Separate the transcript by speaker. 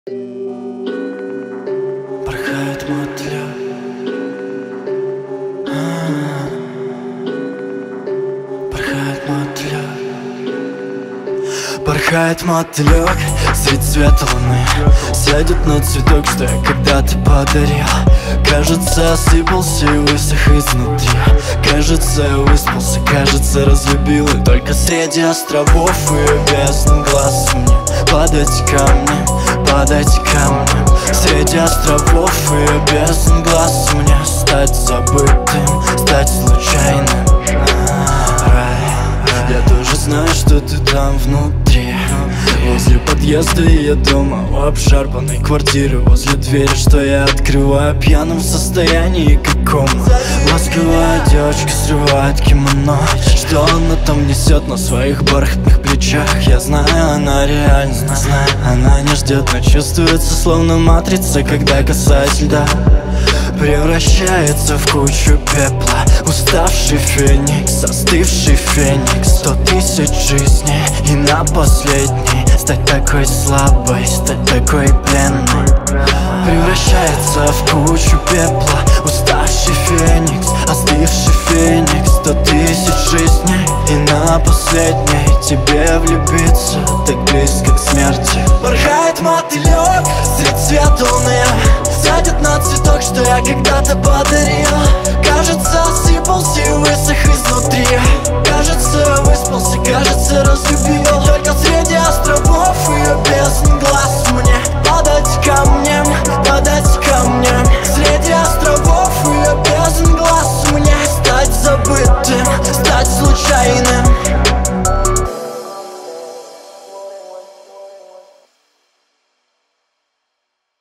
Speaker 1: Порхает мотылёк. Порхает мотылёк. Порхает мотылёк средь света луны. Сядет на цветок, что я когда-то подарил. Кажется, осыпался и высох изнутри. Кажется, я выспался, кажется, разлюбил. И только среди островов и бездн глаз мне падать камнем, падать камнем. Среди островов и бездн глаз мне стать забытым, стать случайным. Я тоже знаю, что ты там внутри. Возле подъезда и я дома у обшарпанной квартиры. Возле двери, что я открываю в пьяном состоянии каком. Ласковая девочка срывает кимоно. Что она там несет на своих бархатных плечах? Я знаю, она реально знает. Она не ждет, но чувствуется словно матрица, когда касаясь льда превращается в кучу пепла. Уставший феникс, остывший феникс. 100 тысяч жизней и на последней стать такой слабой, стать такой пленной. Превращается в кучу пепла. Уставший феникс, остывший феникс. 100 тысяч жизней и на последней тебе влюбиться так близко к смерти. Порхает мотылёк средь света луны. Сядет на цветок, что я когда-то подарил. Кажется, осыпался и высох изнутри. Кажется, выспался, кажется, разлюбил. Только среди островов и бездн глаз мне